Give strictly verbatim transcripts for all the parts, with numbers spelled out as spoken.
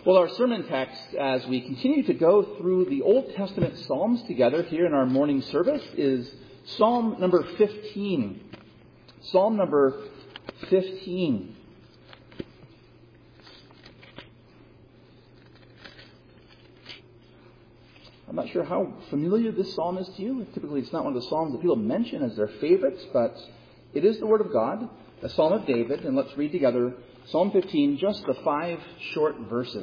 Well, our sermon text, as we continue to go through the Old Testament Psalms together here in our morning service, is Psalm number fifteen. Psalm number fifteen. I'm not sure how familiar this psalm is to you. Typically, it's not one of the psalms that people mention as their favorites, but it is the Word of God, a Psalm of David. And let's read together Psalm fifteen, just the five short verses.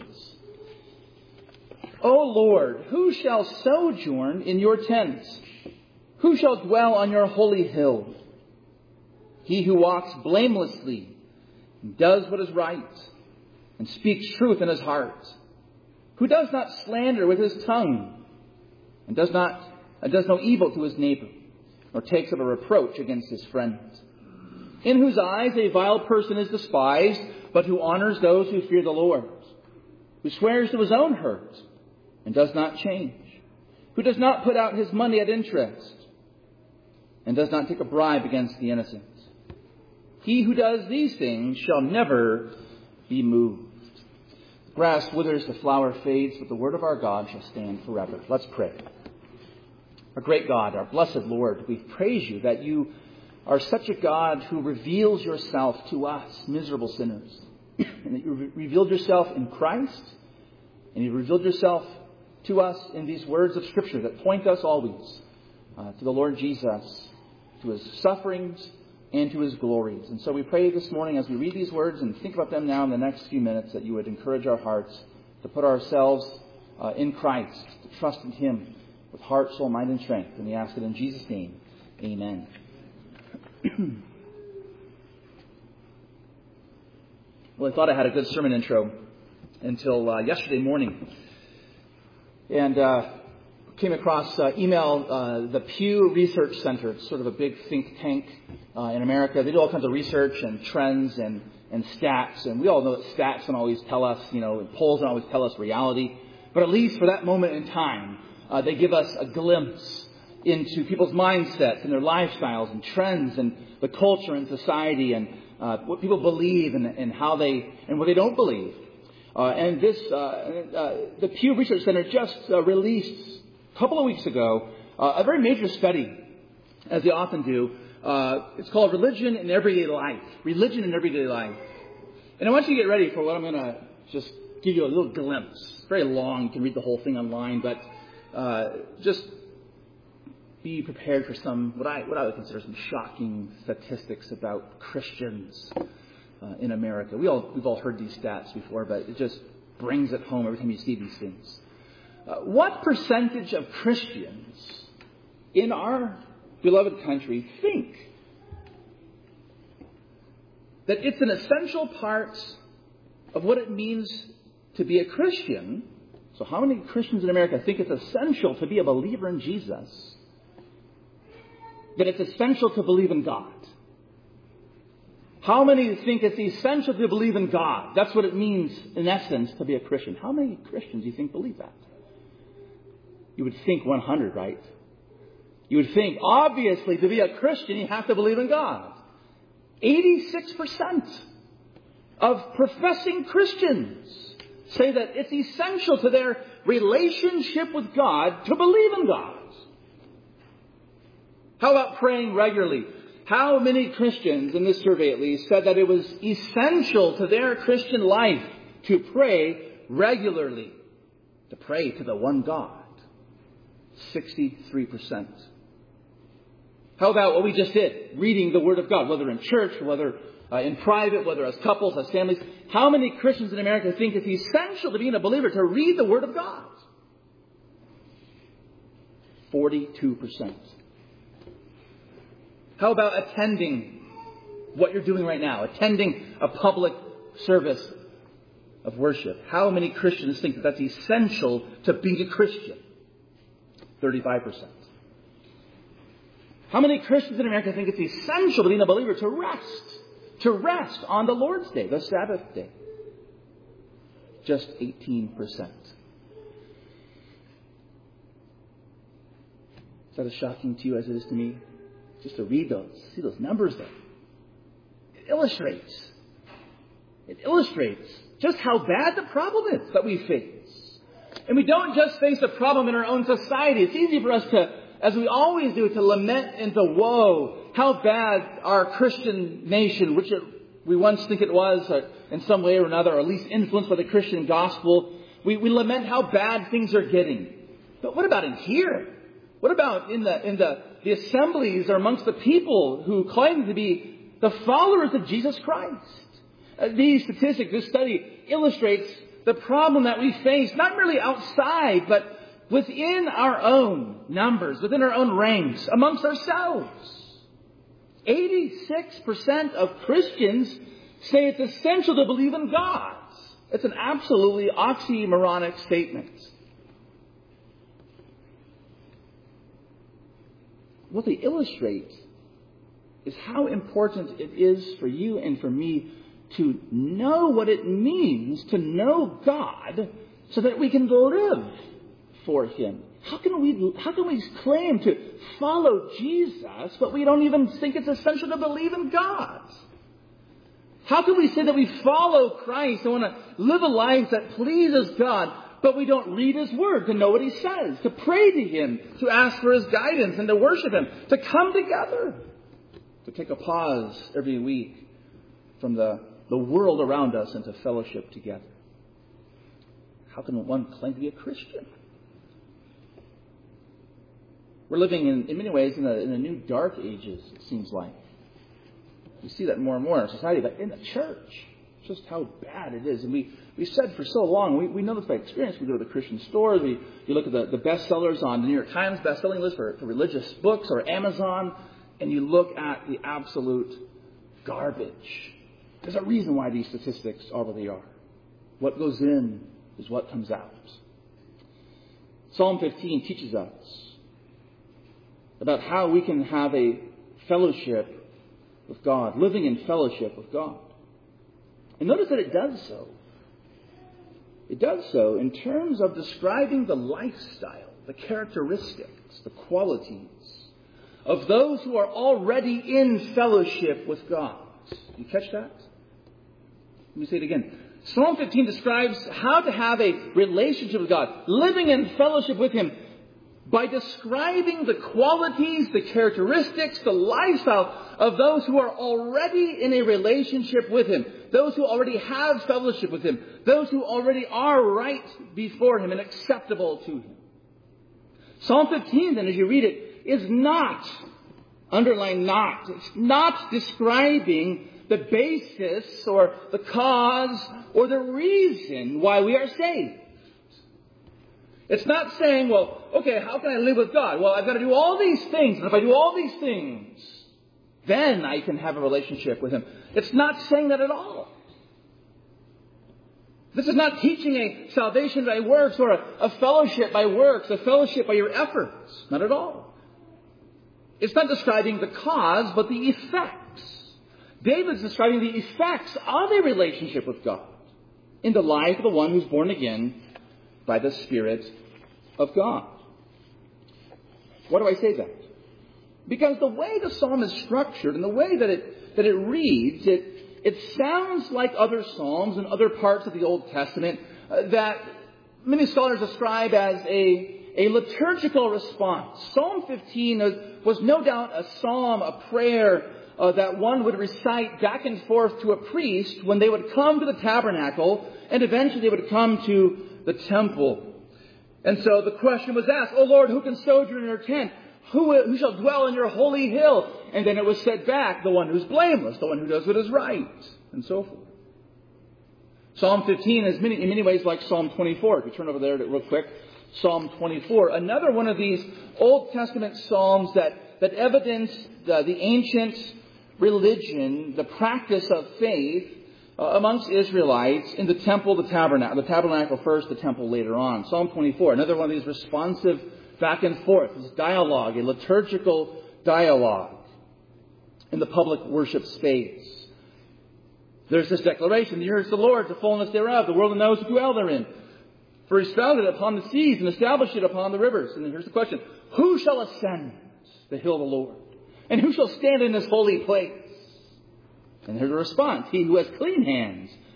O Lord, who shall sojourn in your tents? Who shall dwell on your holy hill? He who walks blamelessly and does what is right and speaks truth in his heart, who does not slander with his tongue and does not and does no evil to his neighbor, nor takes up a reproach against his friend, in whose eyes a vile person is despised, but who honors those who fear the Lord, who swears to his own hurt and does not change, who does not put out his money at interest and does not take a bribe against the innocent. He who does these things shall never be moved. The grass withers, the flower fades, but the word of our God shall stand forever. Let's pray. Our great God, our blessed Lord, we praise you that you are such a God who reveals yourself to us, miserable sinners. And that you re- revealed yourself in Christ, and you revealed yourself to us in these words of Scripture that point us always uh, to the Lord Jesus, to his sufferings, and to his glories. And so we pray this morning as we read these words and think about them now in the next few minutes that you would encourage our hearts to put ourselves uh, in Christ, to trust in him with heart, soul, mind, and strength. And we ask it in Jesus' name. Amen. Well, I thought I had a good sermon intro until uh, yesterday morning. And uh, came across uh, email, uh, the Pew Research Center. It's sort of a big think tank uh, in America. They do all kinds of research and trends and, and stats. And we all know that stats don't always tell us, you know, polls don't always tell us reality. But at least for that moment in time, uh, they give us a glimpse into people's mindsets and their lifestyles and trends and the culture and society and uh, what people believe and, and how they and what they don't believe. Uh, and this, uh, uh, the Pew Research Center just uh, released a couple of weeks ago uh, a very major study, as they often do. Uh, it's called Religion in Everyday Life. Religion in Everyday Life. And I want you to get ready for what I'm going to just give you a little glimpse. It's very long. You can read the whole thing online, but uh, just be prepared for some, what I, what I would consider some shocking statistics about Christians uh, in America. We all, we've all heard these stats before, but it just brings it home every time you see these things. Uh, what percentage of Christians in our beloved country think that it's an essential part of what it means to be a Christian? So how many Christians in America think it's essential to be a believer in Jesus? That it's essential to believe in God? How many think it's essential to believe in God? That's what it means, in essence, to be a Christian. How many Christians do you think believe that? You would think one hundred, right? You would think, obviously, to be a Christian, you have to believe in God. eighty-six percent of professing Christians say that it's essential to their relationship with God to believe in God. How about praying regularly? How many Christians, in this survey at least, said that it was essential to their Christian life to pray regularly, to pray to the one God? sixty-three percent. How about what we just did? Reading the Word of God, whether in church, whether uh, in private, whether as couples, as families. How many Christians in America think it's essential to being a believer to read the Word of God? forty-two percent. How about attending what you're doing right now? Attending a public service of worship. How many Christians think that that's essential to being a Christian? thirty-five percent. How many Christians in America think it's essential to being a believer to rest? To rest on the Lord's Day, the Sabbath day? Just eighteen percent. Is that as shocking to you as it is to me? Just to read those, see those numbers there. It illustrates. It illustrates just how bad the problem is that we face. And we don't just face the problem in our own society. It's easy for us to, as we always do, to lament and to woe how bad our Christian nation, which it, we once think it was or in some way or another, or at least influenced by the Christian gospel, we, we lament how bad things are getting. But what about in here? What about in the in the, the assemblies or amongst the people who claim to be the followers of Jesus Christ? Uh, these statistics, this study illustrates the problem that we face, not merely outside, but within our own numbers, within our own ranks, amongst ourselves. eighty-six percent of Christians say it's essential to believe in God. It's an absolutely oxymoronic statement. What they illustrate is how important it is for you and for me to know what it means to know God so that we can live for Him. How can we, how can we claim to follow Jesus, but we don't even think it's essential to believe in God? How can we say that we follow Christ and want to live a life that pleases God, but we don't read His Word to know what He says, to pray to Him, to ask for His guidance and to worship Him, to come together, to take a pause every week from the, the world around us and to fellowship together? How can one claim to be a Christian? We're living in, in many ways in a, in a new dark ages, it seems like. We see that more and more in our society, but in the church, just how bad it is. And we, we said for so long, we, we know this by experience. We go to the Christian stores, we, you look at the, the bestsellers on the New York Times bestselling list for, for religious books or Amazon, and you look at the absolute garbage. There's a reason why these statistics are what they are. What goes in is what comes out. Psalm fifteen teaches us about how we can have a fellowship with God, living in fellowship with God. And notice that it does so. It does so in terms of describing the lifestyle, the characteristics, the qualities of those who are already in fellowship with God. You catch that? Let me say it again. Psalm fifteen describes how to have a relationship with God, living in fellowship with Him, by describing the qualities, the characteristics, the lifestyle of those who are already in a relationship with Him, those who already have fellowship with Him, those who already are right before Him and acceptable to Him. Psalm fifteen, then, as you read it, is not, underline not, it's not describing the basis or the cause or the reason why we are saved. It's not saying, well, okay, how can I live with God? Well, I've got to do all these things. And if I do all these things, then I can have a relationship with Him. It's not saying that at all. This is not teaching a salvation by works or a, a fellowship by works, a fellowship by your efforts. Not at all. It's not describing the cause, but the effects. David's describing the effects of a relationship with God in the life of the one who's born again by the Spirit of God. Why do I say that? Because the way the psalm is structured and the way that it that it reads, it it sounds like other psalms and other parts of the Old Testament uh, that many scholars describe as a, a liturgical response. Psalm fifteen was, was no doubt a psalm, a prayer uh, that one would recite back and forth to a priest when they would come to the tabernacle and eventually they would come to the temple. And so the question was asked, "O Lord, who can sojourn in your tent? Who, who shall dwell in your holy hill?" And then it was said back, the one who's blameless, the one who does what is right, and so forth. Psalm fifteen is many, in many ways like Psalm twenty-four. If you turn over there real quick, Psalm twenty-four. Another one of these Old Testament psalms that, that evidence the, the ancient religion, the practice of faith, Uh, amongst Israelites in the temple, the tabernacle, the tabernacle first, the temple later on. Psalm twenty-four, another one of these responsive back and forth, this dialogue, a liturgical dialogue in the public worship space. There's this declaration, "The earth is the Lord's, the fullness thereof, the world and those who dwell therein. For He founded it upon the seas and established it upon the rivers." And then here's the question, "Who shall ascend the hill of the Lord? And who shall stand in His holy place?" And here's a response, "He who has clean hands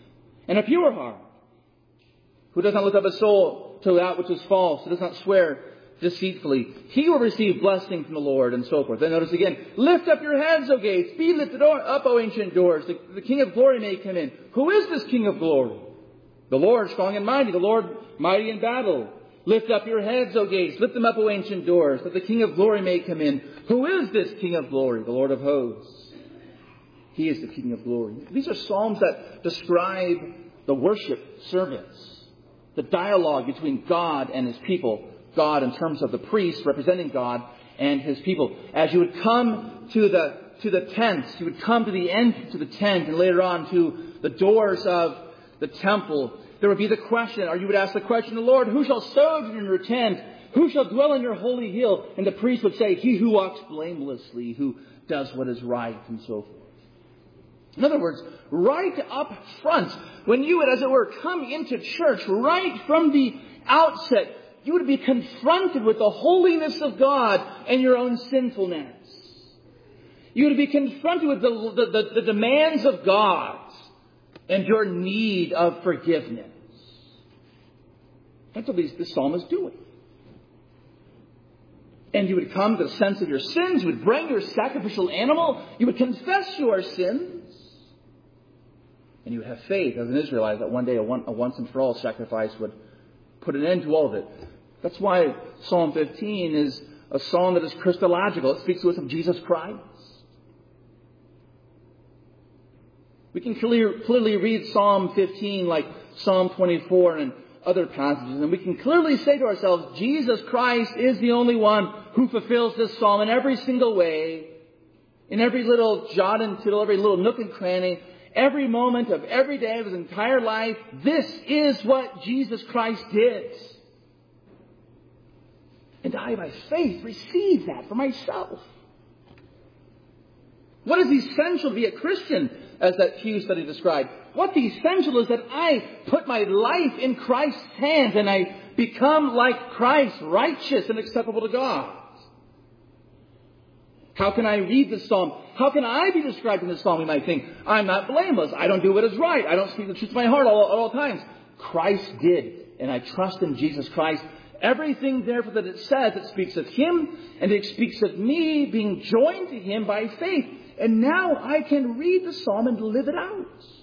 and a pure heart, who does not lift up his soul to that which is false, who does not swear deceitfully, he will receive blessing from the Lord, and so forth. Then notice again, lift up your heads, O gates, be lifted up, O ancient doors, the, the King of glory may come in. Who is this King of glory? The Lord strong and mighty, the Lord mighty in battle. Lift up your heads, O gates, lift them up, O ancient doors, that the King of glory may come in. Who is this King of glory? The Lord of hosts. He is the King of glory. These are psalms that describe the worship service, the dialogue between God and his people. God in terms of the priest representing God and his people. As you would come to the to the tents, you would come to the end to the tent, and later on to the doors of the temple, there would be the question, or you would ask the question, the Lord, who shall sojourn in your tent? Who shall dwell in your holy hill? And the priest would say, he who walks blamelessly, who does what is right, and so forth. In other words, right up front, when you would, as it were, come into church, right from the outset, you would be confronted with the holiness of God and your own sinfulness. You would be confronted with the, the, the, the demands of God and your need of forgiveness. That's what these, this psalm is doing. And you would come to the sense of your sins. You would bring your sacrificial animal. You would confess your sins. And you would have faith as an Israelite that one day a, one, a once and for all sacrifice would put an end to all of it. That's why Psalm fifteen is a psalm that is Christological. It speaks to us of Jesus Christ. We can clearly, clearly read Psalm fifteen like Psalm twenty-four and other passages, and we can clearly say to ourselves, Jesus Christ is the only one who fulfills this psalm in every single way, in every little jot and tittle, every little nook and cranny, every moment of every day of his entire life. This is what Jesus Christ did. And I, by faith, receive that for myself. What is essential to be a Christian, as that Pew study described? What's essential is that I put my life in Christ's hands and I become like Christ, righteous and acceptable to God. How can I read this psalm? How can I be described in this psalm? You might think, I'm not blameless. I don't do what is right. I don't speak the truth of my heart all, at all times. Christ did, and I trust in Jesus Christ. Everything, therefore, that it says, it speaks of him, and it speaks of me being joined to him by faith. And now I can read the psalm and live it out.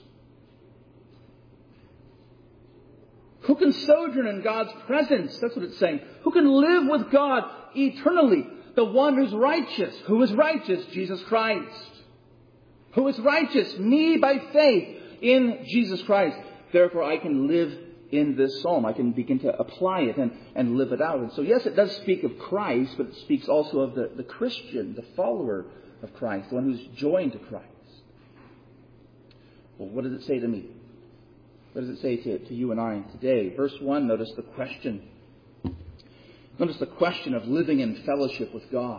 Who can sojourn in God's presence? That's what it's saying. Who can live with God eternally? The one who's righteous. Who is righteous? Jesus Christ. Who is righteous? Me by faith in Jesus Christ. Therefore, I can live in this psalm. I can begin to apply it and, and live it out. And so, yes, it does speak of Christ, but it speaks also of the, the Christian, the follower of Christ, the one who's joined to Christ. Well, what does it say to me? What does it say to, to you and I today? Verse one, notice the question. Notice the question of living in fellowship with God.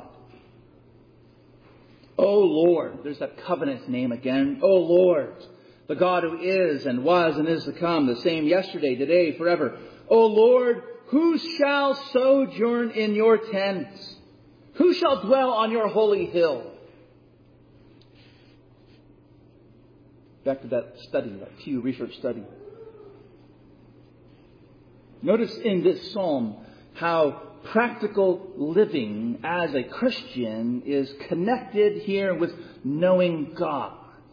O Lord, there's that covenant name again. O Lord, the God who is and was and is to come, the same yesterday, today, forever. O Lord, who shall sojourn in your tents? Who shall dwell on your holy hill? Back to that study, that Pew Research study. Notice in this psalm how practical living as a Christian is connected here with knowing God.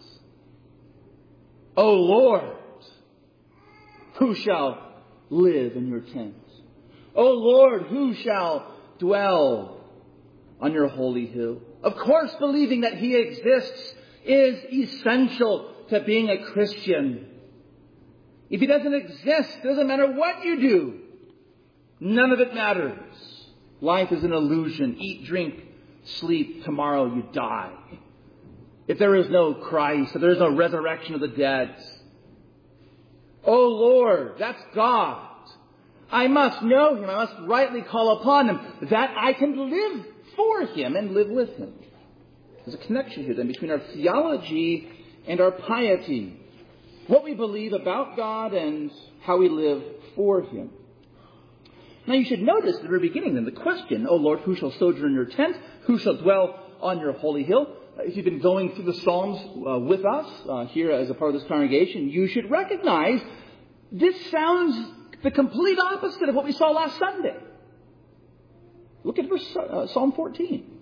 O Lord, who shall live in your tents? O Lord, who shall dwell on your holy hill? Of course, believing that he exists is essential to being a Christian. If he doesn't exist, it doesn't matter what you do. None of it matters. Life is an illusion. Eat, drink, sleep. Tomorrow you die. If there is no Christ, if there is no resurrection of the dead. Oh Lord, that's God. I must know him. I must rightly call upon him, that I can live for him and live with him. There's a connection here then between our theology and our piety. What we believe about God and how we live for him. Now you should notice at the very beginning then the question, O Lord, who shall sojourn in your tent? Who shall dwell on your holy hill? if you've been going through the Psalms uh, with us uh, here as a part of this congregation, you should recognize this sounds the complete opposite of what we saw last Sunday. Look at verse, uh, Psalm fourteen.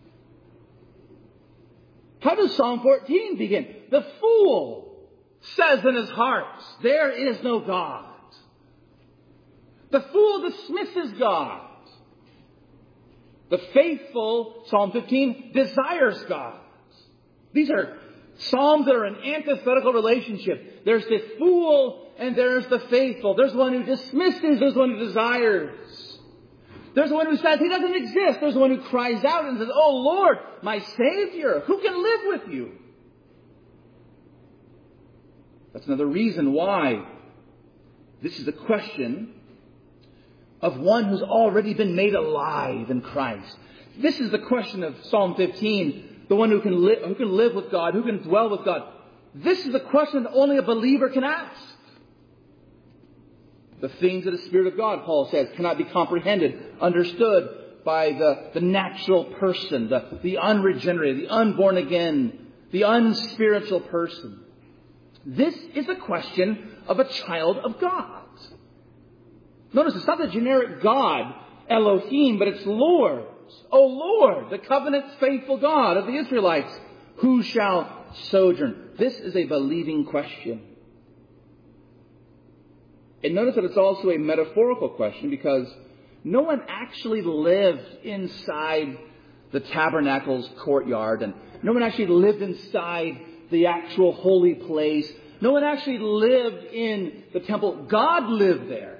How does Psalm fourteen begin? The fool says in his heart, there is no God. The fool dismisses God. The faithful, Psalm fifteen, desires God. These are psalms that are an antithetical relationship. There's the fool and there's the faithful. There's one who dismisses, there's one who desires. There's one who says he doesn't exist. There's one who cries out and says, oh Lord, my Savior, who can live with you? That's another reason why this is a question of one who's already been made alive in Christ. This is the question of Psalm fifteen, the one who can, li- who can live with God, who can dwell with God. This is a question that only a believer can ask. The things of the Spirit of God, Paul says, cannot be comprehended, understood by the, the natural person, the, the unregenerated, the unborn again, the unspiritual person. This is a question of a child of God. Notice it's not the generic God, Elohim, but it's Lord. O Lord, the covenant faithful God of the Israelites, who shall sojourn? This is a believing question. And notice that it's also a metaphorical question because no one actually lived inside the tabernacle's courtyard, and no one actually lived inside the actual holy place. No one actually lived in the temple. God lived there.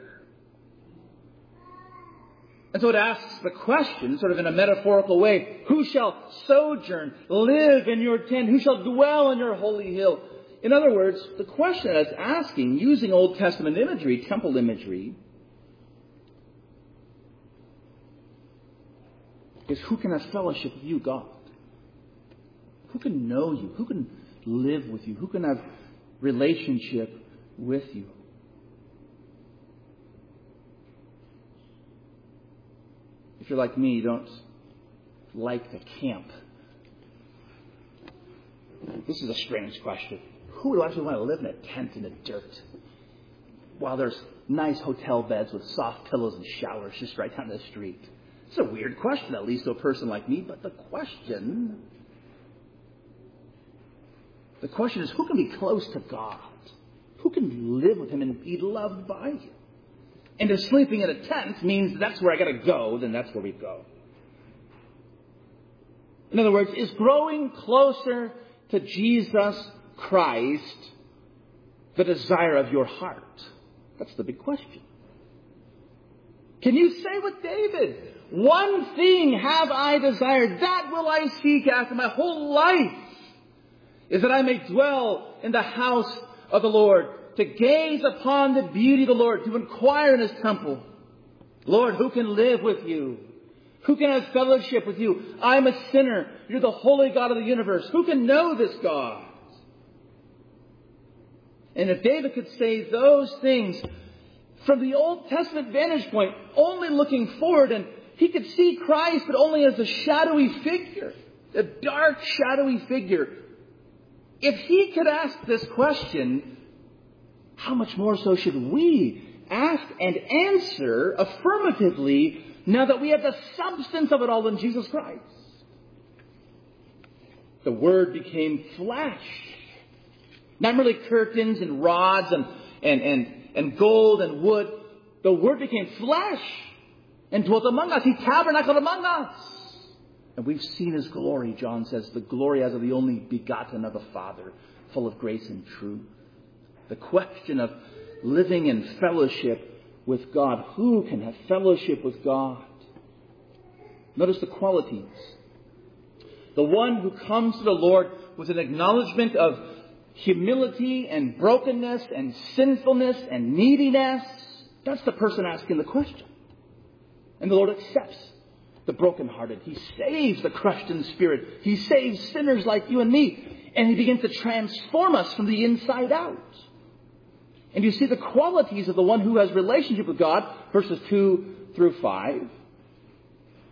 And so it asks the question, sort of in a metaphorical way, who shall sojourn, live in your tent? Who shall dwell on your holy hill? In other words, the question that it's asking, using Old Testament imagery, temple imagery, is who can have fellowship with you, God? Who can know you? Who can live with you? Who can have relationship with you? If you're like me, you don't like to camp. This is a strange question. Who would actually want to live in a tent in the dirt while there's nice hotel beds with soft pillows and showers just right down the street? It's a weird question, at least to a person like me. But the question, the question is, who can be close to God? Who can live with Him and be loved by Him? And if sleeping in a tent means that's where I got to go, then that's where we go. In other words, is growing closer to Jesus Christ the desire of your heart? That's the big question. Can you say with David, one thing have I desired, that will I seek after my whole life, is that I may dwell in the house of the Lord, to gaze upon the beauty of the Lord, to inquire in His temple. Lord, who can live with you? Who can have fellowship with you? I'm a sinner. You're the holy God of the universe. Who can know this God? And if David could say those things from the Old Testament vantage point, only looking forward, and he could see Christ, but only as a shadowy figure, a dark, shadowy figure. If he could ask this question, how much more so should we ask and answer affirmatively now that we have the substance of it all in Jesus Christ? The Word became flesh. Not merely curtains and rods and, and, and, and gold and wood. The Word became flesh and dwelt among us. He tabernacled among us. And we've seen His glory, John says, the glory as of the only begotten of the Father, full of grace and truth. The question of living in fellowship with God. Who can have fellowship with God? Notice the qualities. The one who comes to the Lord with an acknowledgement of humility and brokenness and sinfulness and neediness. That's the person asking the question. And the Lord accepts the brokenhearted. He saves the crushed in spirit. He saves sinners like you and me. And He begins to transform us from the inside out. And you see the qualities of the one who has relationship with God, verses two through five.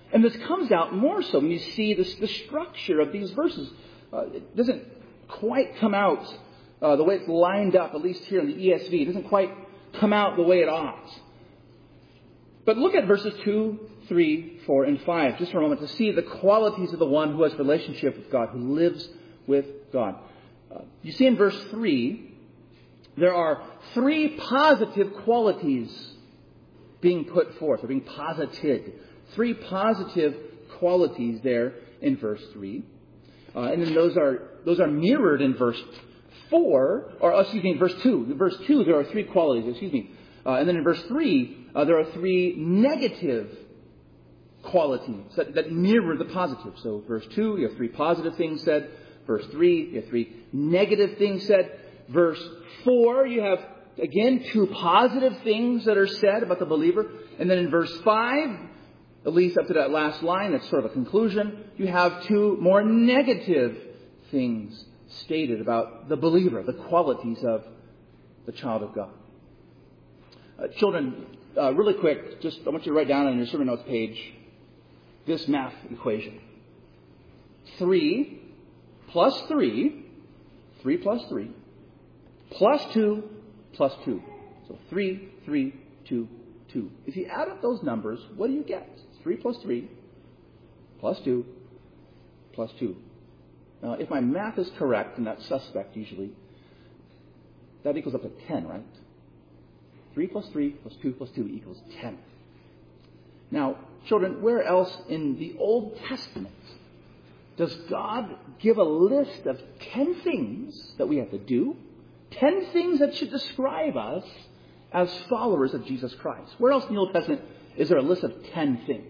And this comes out more so when you see this, the structure of these verses. Uh, it doesn't quite come out uh, the way it's lined up, at least here in the E S V. It doesn't quite come out the way it ought. But look at verses two, three, four, and five, just for a moment, to see the qualities of the one who has a relationship with God, who lives with God. Uh, you see in verse three, there are three positive qualities being put forth, or being posited. Three positive qualities there in verse three. Uh, and then those are those are mirrored in verse four, or excuse me, in verse two. In verse two, there are three qualities, excuse me. Uh, and then in verse three, uh, there are three negative qualities that, that mirror the positive. So verse two, you have three positive things said. Verse three, you have three negative things said. Verse four, you have, again, two positive things that are said about the believer. And then in verse five, at least up to that last line, that's sort of a conclusion, you have two more negative things stated about the believer, the qualities of the child of God. Uh, children, uh, really quick, just I want you to write down on your sermon notes page this math equation. Three plus three, three plus three, plus two, plus two. So three, three, two, two. If you add up those numbers, what do you get? three plus three, plus two, plus two. Now, if my math is correct, and that's suspect usually, that equals up to ten, right? three plus three plus two plus two equals ten. Now, children, where else in the Old Testament does God give a list of ten things that we have to do? ten things that should describe us as followers of Jesus Christ. Where else in the Old Testament is there a list of ten things?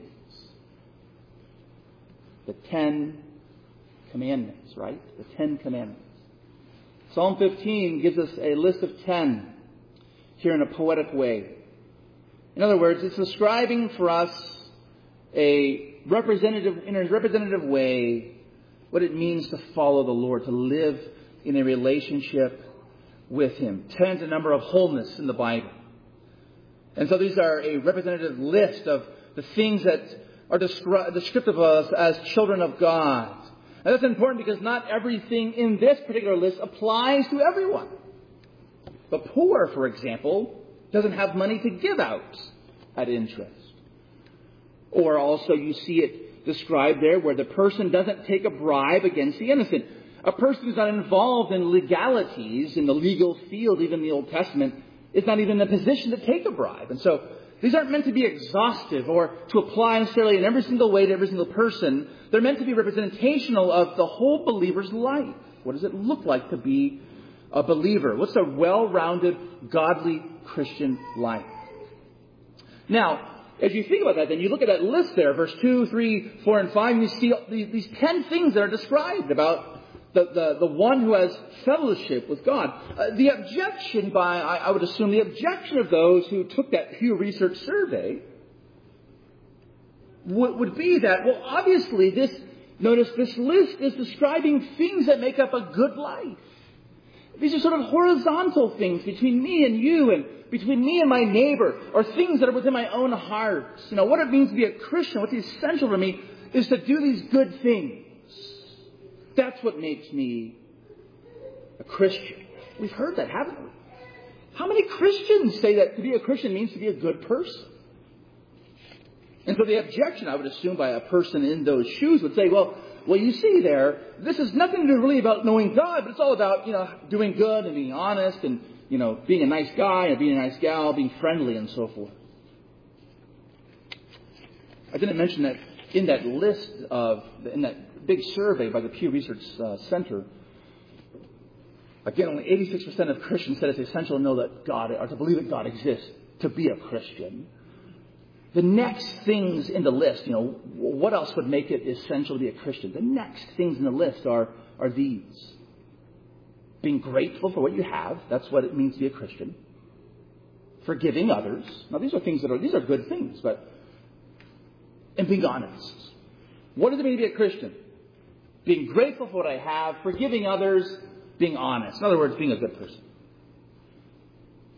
The Ten Commandments, right? The Ten Commandments. Psalm fifteen gives us a list of ten here in a poetic way. In other words, it's describing for us a representative, in a representative way, what it means to follow the Lord, to live in a relationship with Him. Ten's a number of wholeness in the Bible. And so these are a representative list of the things that are descri- descriptive of us as children of God. And that's important because not everything in this particular list applies to everyone. The poor, for example, doesn't have money to give out at interest. Or also you see it described there where the person doesn't take a bribe against the innocent. A person who's not involved in legalities in the legal field, even in the Old Testament, is not even in a position to take a bribe. And so these aren't meant to be exhaustive or to apply necessarily in every single way to every single person. They're meant to be representational of the whole believer's life. What does it look like to be a believer? What's a well-rounded, godly Christian life? Now, as you think about that, then you look at that list there, verse two, three, four, and five, and you see these, these ten things that are described about the, the, the one who has fellowship with God. Uh, the objection by, I, I would assume, the objection of those who took that Pew Research survey would, would be that, well, obviously this, notice this list is describing things that make up a good life. These are sort of horizontal things between me and you and between me and my neighbor, or things that are within my own heart. You know, what it means to be a Christian, what's essential for me is to do these good things. That's what makes me a Christian. We've heard that, haven't we? How many Christians say that to be a Christian means to be a good person? And so the objection, I would assume, by a person in those shoes would say, well, well, you see there, this is nothing to do really about knowing God, but it's all about, you know, doing good and being honest and, you know, being a nice guy and being a nice gal, being friendly and so forth. I didn't mention that in that list of, in that big survey by the Pew Research uh, Center, again, only eighty-six percent of Christians said it's essential to know that God, or to believe that God exists to be a Christian. The next things in the list, you know, what else would make it essential to be a Christian? The next things in the list are, are these. Being grateful for what you have. That's what it means to be a Christian. Forgiving others. Now, these are things that are, these are good things, but, and being honest. What does it mean to be a Christian? Being grateful for what I have, forgiving others, being honest. In other words, being a good person.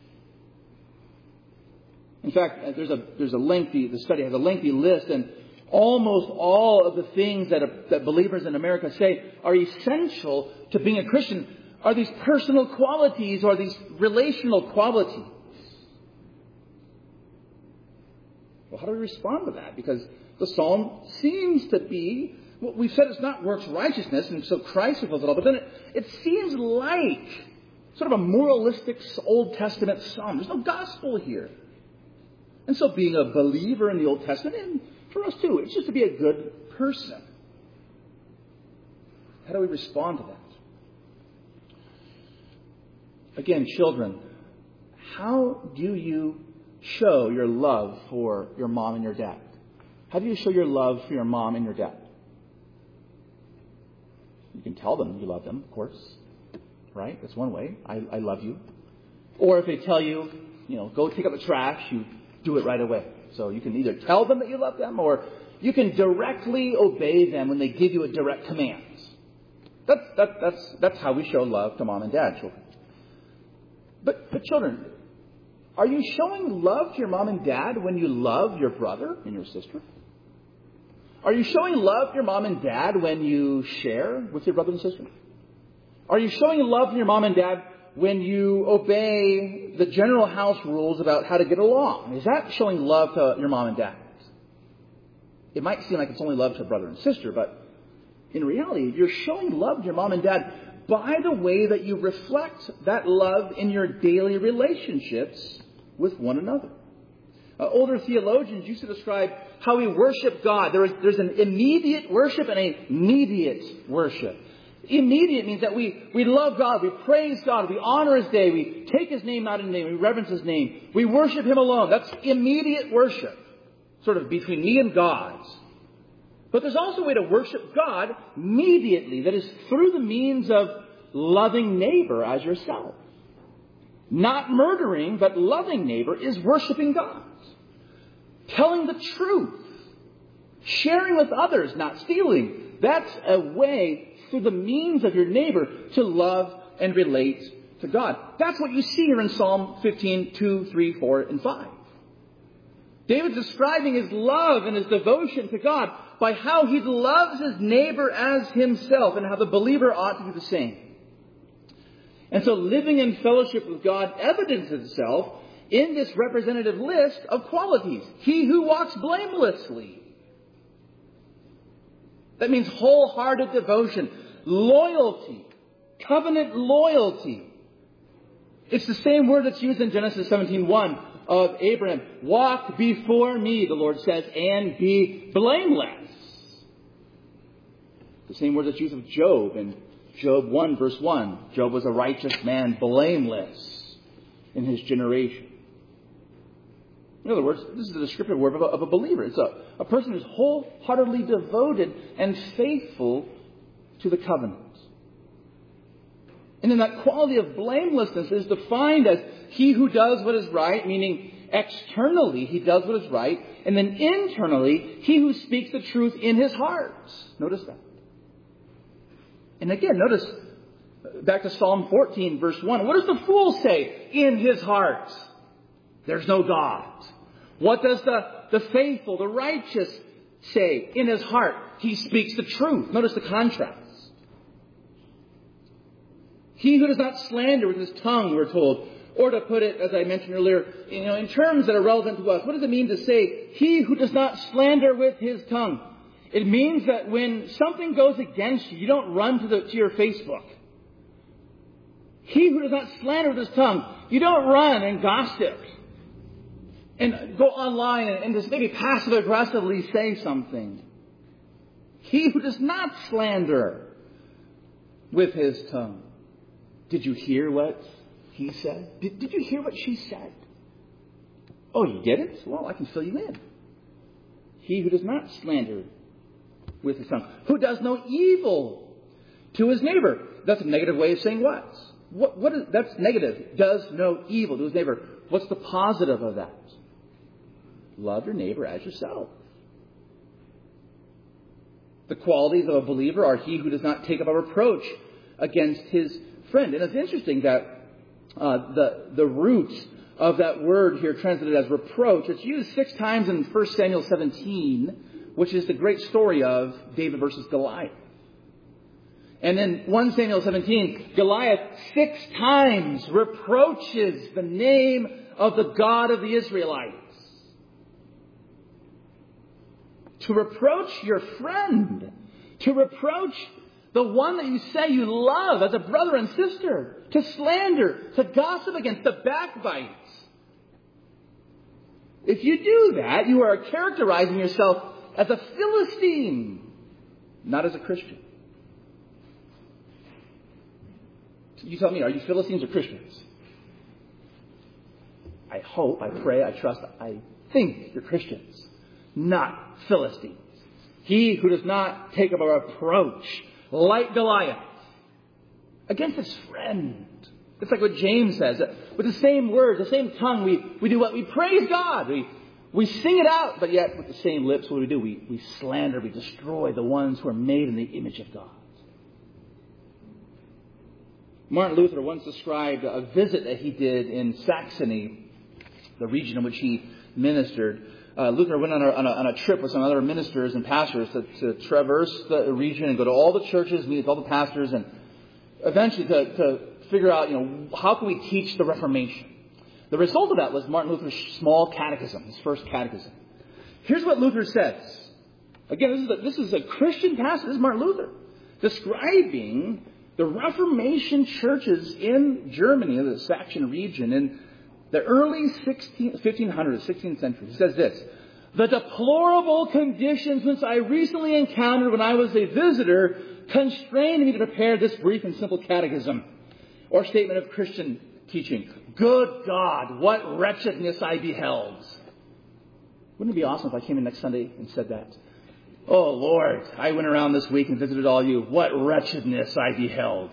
In fact, there's a there's a lengthy, the study has a lengthy list, and Almost all of the things that, that believers in America say are essential to being a Christian are these personal qualities or these relational qualities. Well, how do we respond to that? Because the psalm seems to be, well, we've said it's not works righteousness, and so Christ fulfills it all, but then it, it seems like sort of a moralistic Old Testament psalm. There's no gospel here. And so being a believer in the Old Testament, and for us too, it's just to be a good person. How do we respond to that? Again, children, how do you show your love for your mom and your dad? How do you show your love for your mom and your dad? You can tell them you love them, of course. Right? That's one way. I, I love you. Or if they tell you, you know, go take out the trash, you do it right away. So you can either tell them that you love them, or you can directly obey them when they give you a direct command. That's, that, that's, that's how we show love to mom and dad, children. But, but children, are you showing love to your mom and dad when you love your brother and your sister? Are you showing love to your mom and dad when you share with your brother and sister? Are you showing love to your mom and dad when you obey the general house rules about how to get along? Is that showing love to your mom and dad? It might seem like it's only love to a brother and sister, but in reality, you're showing love to your mom and dad by the way that you reflect that love in your daily relationships with one another. Uh, older theologians used to describe how we worship God. There is, there's an immediate worship and a mediate worship. Immediate means that we, we love God, we praise God, we honor His name, we take His name out in name, we reverence His name, we worship Him alone. That's immediate worship, sort of between me and God. But there's also a way to worship God mediately, that is through the means of loving neighbor as yourself. Not murdering, but loving neighbor is worshiping God. Telling the truth. Sharing with others, not stealing. That's a way through the means of your neighbor to love and relate to God. That's what you see here in Psalm fifteen, two, three, four, and five. David's describing his love and his devotion to God by how he loves his neighbor as himself and how the believer ought to do the same. And so living in fellowship with God evidences itself in this representative list of qualities. He who walks blamelessly. That means wholehearted devotion, loyalty, covenant loyalty. It's the same word that's used in Genesis seventeen one of Abraham. Walk before me, the Lord says, and be blameless. The same word that's used of Job in Job one verse one. Job was a righteous man, blameless in his generation. In other words, this is a descriptive word of a, of a believer. It's a, a person who's wholeheartedly devoted and faithful to the covenant. And then that quality of blamelessness is defined as he who does what is right, meaning externally he does what is right, and then internally he who speaks the truth in his heart. Notice that. And again, notice back to Psalm fourteen verse one. What does the fool say in his heart? There's no God. What does the, the faithful, the righteous say in his heart? He speaks the truth. Notice the contrast. He who does not slander with his tongue, we're told. Or to put it, as I mentioned earlier, you know, in terms that are relevant to us, what does it mean to say, he who does not slander with his tongue? It means that when something goes against you, you don't run to, the, to your Facebook. He who does not slander with his tongue, you don't run and gossip. And go online and, and just maybe passive-aggressively say something. He who does not slander with his tongue. Did you hear what he said? Did, did you hear what she said? Oh, you get it? Well, I can fill you in. He who does not slander with his tongue. Who does no evil to his neighbor. That's a negative way of saying what? What, what is, that's negative. Does no evil to his neighbor. What's the positive of that? Love your neighbor as yourself. The qualities of a believer are he who does not take up a reproach against his friend. And it's interesting that uh, the, the root of that word here translated as reproach, it's used six times in First Samuel seventeen, which is the great story of David versus Goliath. And in First Samuel seventeen, Goliath six times reproaches the name of the God of the Israelites. To reproach your friend, to reproach the one that you say you love as a brother and sister, to slander, to gossip against, to backbite. If you do that, you are characterizing yourself as a Philistine, not as a Christian. You tell me, are you Philistines or Christians? I hope, I pray, I trust, I think you're Christians, not Philistines. He who does not take up a reproach like Goliath against his friend. It's like what James says. With the same words, the same tongue, we, we do what? We praise God. We, we sing it out, but yet with the same lips, what do we do? We, we slander, we destroy the ones who are made in the image of God. Martin Luther once described a visit that he did in Saxony, the region in which he ministered. Uh, Luther went on a, on, a, on a trip with some other ministers and pastors to, to traverse the region and go to all the churches, meet with all the pastors, and eventually to, to figure out, you know, how can we teach the Reformation? The result of that was Martin Luther's small catechism, his first catechism. Here's what Luther says. Again, this is a, this is a Christian pastor. This is Martin Luther describing the Reformation churches in Germany, in the Saxon region, in the early fifteen hundreds, sixteenth century. He says this: the deplorable conditions which I recently encountered when I was a visitor constrained me to prepare this brief and simple catechism or statement of Christian teaching. Good God, what wretchedness I beheld. Wouldn't it be awesome if I came in next Sunday and said that? Oh, Lord, I went around this week and visited all you. What wretchedness I beheld.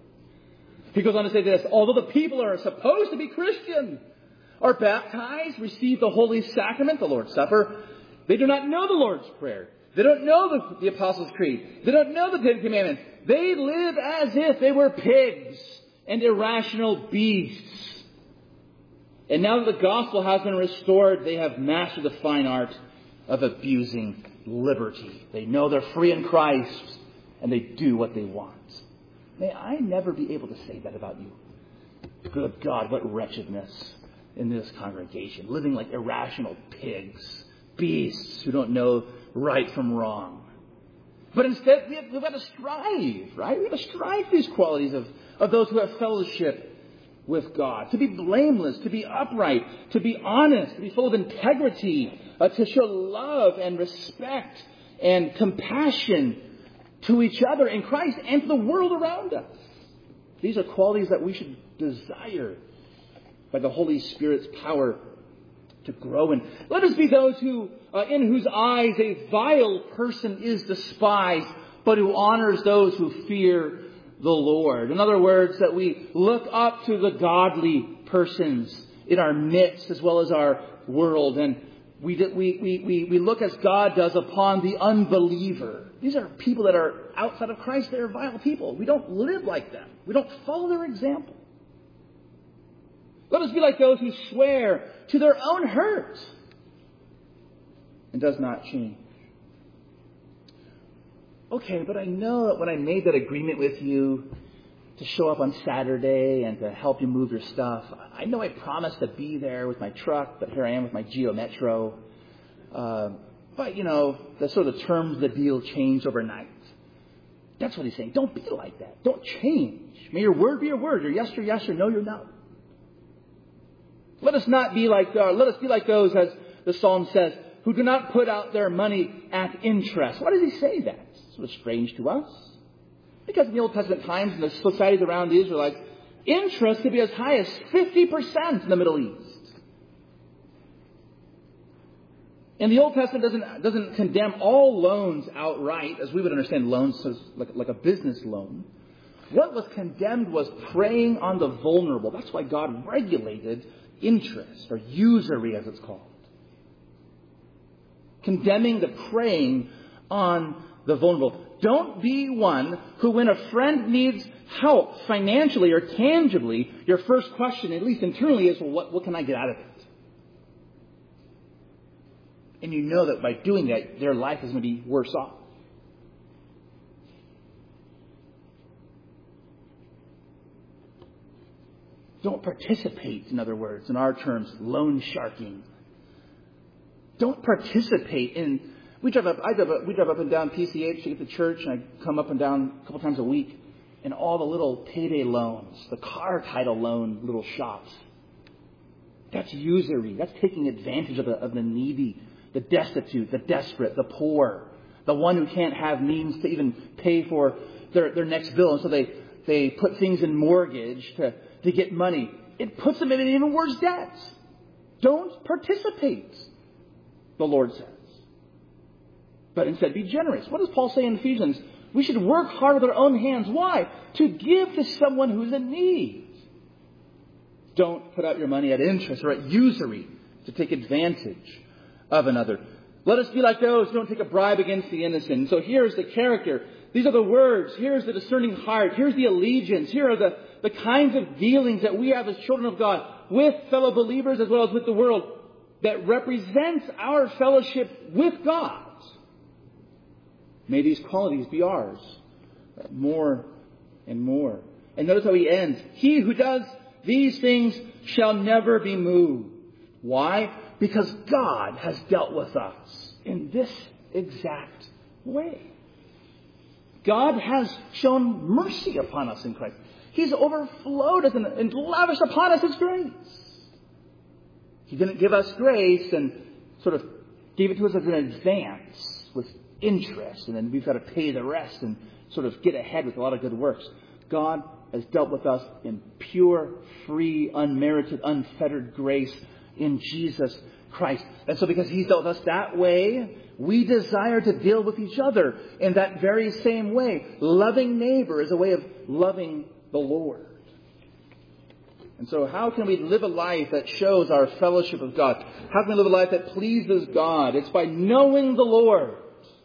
He goes on to say this: although the people are supposed to be Christian, are baptized, receive the Holy Sacrament, the Lord's Supper, they do not know the Lord's Prayer. They don't know the, the Apostles' Creed. They don't know the Ten Commandments. They live as if they were pigs and irrational beasts. And now that the gospel has been restored, they have mastered the fine art of abusing liberty. They know they're free in Christ, and they do what they want. May I never be able to say that about you. Good God, what wretchedness in this congregation. Living like irrational pigs, beasts who don't know right from wrong. But instead, we have, we've got to strive, right? We've got to strive for these qualities of, of those who have fellowship with God. To be blameless, to be upright, to be honest, to be full of integrity, uh, to show love and respect and compassion to each other in Christ and to the world around us. These are qualities that we should desire by the Holy Spirit's power to grow in. Let us be those who, uh, in whose eyes a vile person is despised, but who honors those who fear the Lord. In other words, that we look up to the godly persons in our midst as well as our world, and we we we we, we look as God does upon the unbeliever. These are people that are outside of Christ. They are vile people. We don't live like them. We don't follow their example. Let us be like those who swear to their own hurt and does not change. Okay, but I know that when I made that agreement with you to show up on Saturday and to help you move your stuff, I know I promised to be there with my truck, but here I am with my Geo Metro. Uh, but, you know, the sort of terms of the deal changed overnight. That's what he's saying. Don't be like that. Don't change. May your word be your word. Your yes, your yes, your no, your no. Let us not be like, uh, let us be like those, as the psalm says, who do not put out their money at interest. Why does he say that? It's sort of strange to us. Because in the Old Testament times, in the societies around the Israelites, interest could be as high as fifty percent in the Middle East. And the Old Testament doesn't, doesn't condemn all loans outright, as we would understand loans as like, like a business loan. What was condemned was preying on the vulnerable. That's why God regulated interest, or usury as it's called. Condemning the preying on the vulnerable. Don't be one who, when a friend needs help financially or tangibly, your first question, at least internally, is, well, what, what can I get out of it? And you know that by doing that, their life is going to be worse off. Don't participate, in other words, in our terms, loan sharking. Don't participate in... We drive up, I drive up, we drive up and down P C H to get to church, and I come up and down a couple times a week, and all the little payday loans, the car title loan little shops. That's usury. That's taking advantage of the, of the needy, the destitute, the desperate, the poor, the one who can't have means to even pay for their, their next bill. And so they, they put things in mortgage to, to get money. It puts them in an even worse debt. Don't participate, the Lord says. But instead, be generous. What does Paul say in Ephesians? We should work hard with our own hands. Why? To give to someone who's in need. Don't put out your money at interest or at usury to take advantage of another. Let us be like those who don't take a bribe against the innocent. So here's the character. These are the words. Here's the discerning heart. Here's the allegiance. Here are the, the kinds of dealings that we have as children of God with fellow believers as well as with the world that represents our fellowship with God. May these qualities be ours more and more. And notice how he ends. He who does these things shall never be moved. Why? Because God has dealt with us in this exact way. God has shown mercy upon us in Christ. He's overflowed us and, and lavished upon us His grace. He didn't give us grace and sort of gave it to us as an advance with interest, and then we've got to pay the rest and sort of get ahead with a lot of good works. God has dealt with us in pure, free, unmerited, unfettered grace in Jesus Christ. And so because He's dealt with us that way, we desire to deal with each other in that very same way. Loving neighbor is a way of loving the Lord. And so how can we live a life that shows our fellowship with God? How can we live a life that pleases God? It's by knowing the Lord.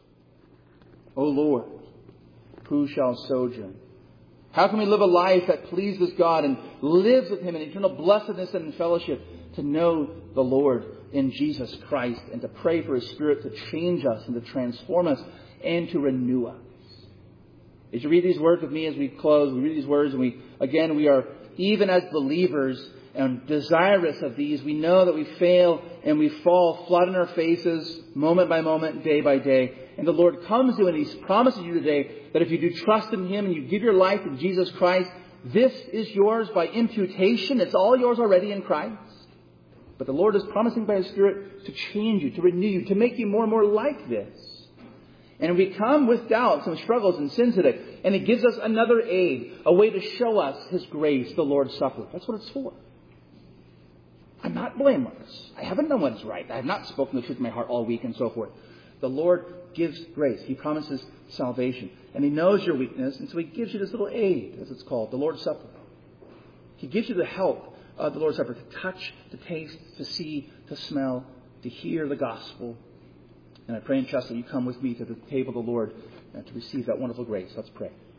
O Lord, who shall sojourn? How can we live a life that pleases God and lives with Him in eternal blessedness and in fellowship? To know the Lord in Jesus Christ and to pray for His Spirit to change us and to transform us and to renew us. As you read these words with me as we close, we read these words and we, again, we are, even as believers and desirous of these, we know that we fail and we fall flat on our faces moment by moment, day by day. And the Lord comes to you and He's promising you today that if you do trust in Him and you give your life to Jesus Christ, this is yours by imputation. It's all yours already in Christ. But the Lord is promising by His Spirit to change you, to renew you, to make you more and more like this. And we come with doubts and struggles and sins today. And He gives us another aid, a way to show us His grace, the Lord's Supper. That's what it's for. I'm not blameless. I haven't done what's right. I have not spoken the truth in my heart all week and so forth. The Lord gives grace. He promises salvation. And He knows your weakness. And so He gives you this little aid, as it's called, the Lord's Supper. He gives you the help of the Lord's Supper to touch, to taste, to see, to smell, to hear the gospel. And I pray and trust that you come with me to the table of the Lord and to receive that wonderful grace. Let's pray.